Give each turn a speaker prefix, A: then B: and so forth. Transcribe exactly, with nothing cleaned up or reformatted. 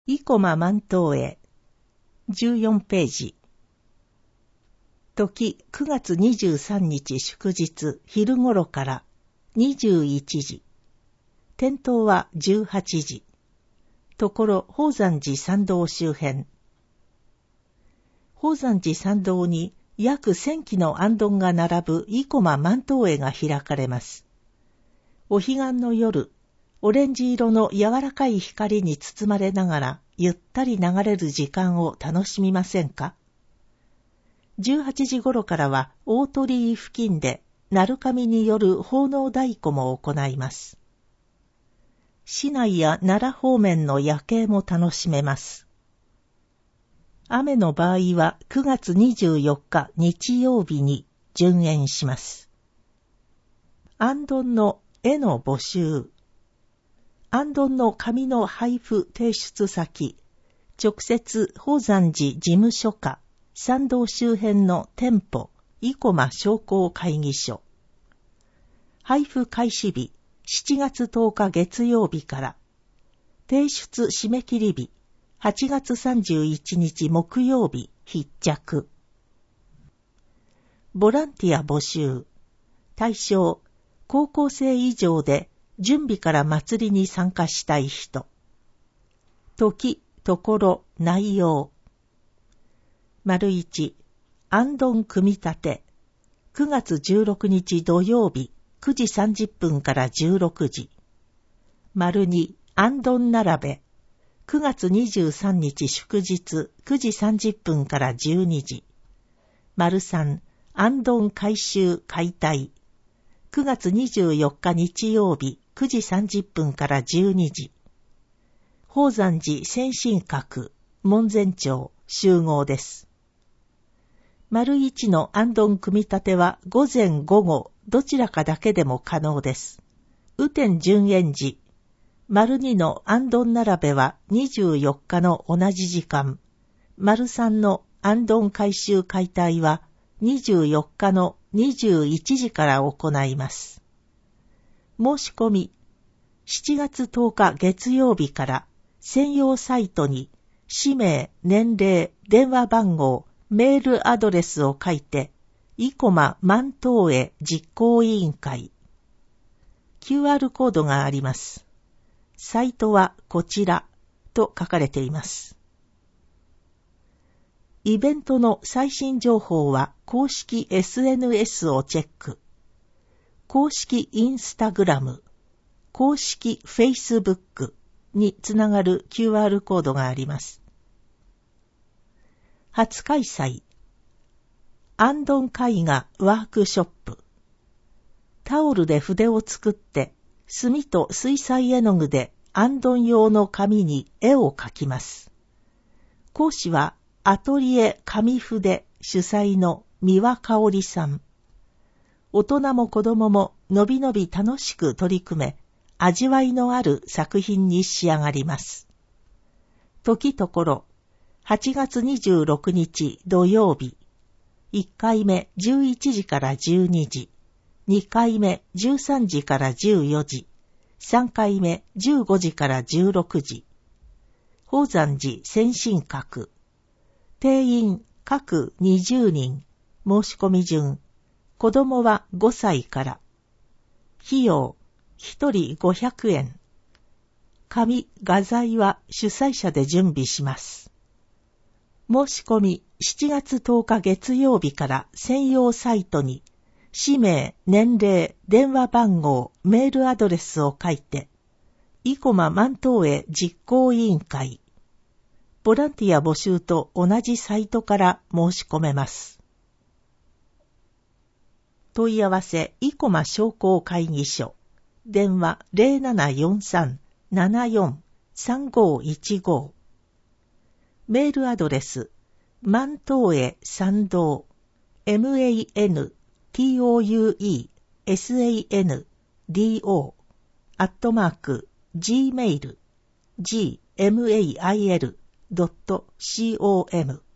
A: 生駒万灯会じゅうよんページ。時くがつにじゅうさんにち祝日昼頃からにじゅういちじ。点灯はじゅうはちじ。ところ宝山寺参道周辺。宝山寺参道に約千基の行燈が並ぶ生駒万灯会が開かれます。お彼岸の夜、オレンジ色の柔らかい光に包まれながらゆったり流れる時間を楽しみませんか？じゅうはちじ頃からは大鳥居付近で鳴神による奉納太鼓も行います。市内や奈良方面の夜景も楽しめます。雨の場合はくがつにじゅうよっか日曜日に順延します。行燈の絵の募集。行燈の紙の配布提出先、直接宝山寺事務所か、参道周辺の店舗、生駒商工会議所。配布開始日、しちがつとおか月曜日から、提出締め切り日、はちがつさんじゅういちにち木曜日必着。ボランティア募集。対象、高校生以上で、準備から祭りに参加したい人。時、ところ、内容。丸一、行燈組み立て。くがつじゅうろくにち土曜日、くじさんじゅっぷんからじゅうろくじ。丸二、行燈並べ。くがつにじゅうさんにち祝日、くじさんじゅっぷんからじゅうにじ。丸三、行燈回収解体。くがつにじゅうよっか日曜日、くじさんじゅっぷんからじゅうにじ。宝山寺先進閣、門前町集合です。丸一の行燈組み立ては午前午後どちらかだけでも可能です。雨天順延時。丸二の行燈並べはにじゅうよっかの同じ時間。丸三の行燈回収解体はにじゅうよっかのにじゅういちじから行います。申し込み、しちがつとおか月曜日から専用サイトに氏名、年齢、電話番号、メールアドレスを書いて、生駒万灯会実行委員会。キューアール コードがあります。サイトはこちらと書かれています。イベントの最新情報は公式 エスエヌエス をチェック。公式インスタグラム、公式フェイスブックにつながる キューアール コードがあります。初開催。行燈絵画ワークショップ。タオルで筆を作って、墨と水彩絵の具で行燈用の紙に絵を描きます。講師はアトリエ紙筆主催の三輪香織さん。大人も子供ものびのび楽しく取り組め、味わいのある作品に仕上がります。時ところ、はちがつにじゅうろくにち土曜日、いっかいめじゅういちじからじゅうにじ、にかいめじゅうさんじからじゅうよじ、さんかいめじゅうごじからじゅうろくじ。宝山寺先進閣。定員各にじゅうにん。申し込み順。子供はごさいから。費用、ひとりごひゃくえん。紙、画材は主催者で準備します。申し込み、しちがつとおか月曜日から専用サイトに、氏名、年齢、電話番号、メールアドレスを書いて、生駒万灯会実行委員会。ボランティア募集と同じサイトから申し込めます。問い合わせ、生駒商工会議所。電話 ゼロななよんさん ななよん さんごいちご。メールアドレス、万灯会参道、man touesando アットマーク gmail gmail ドット com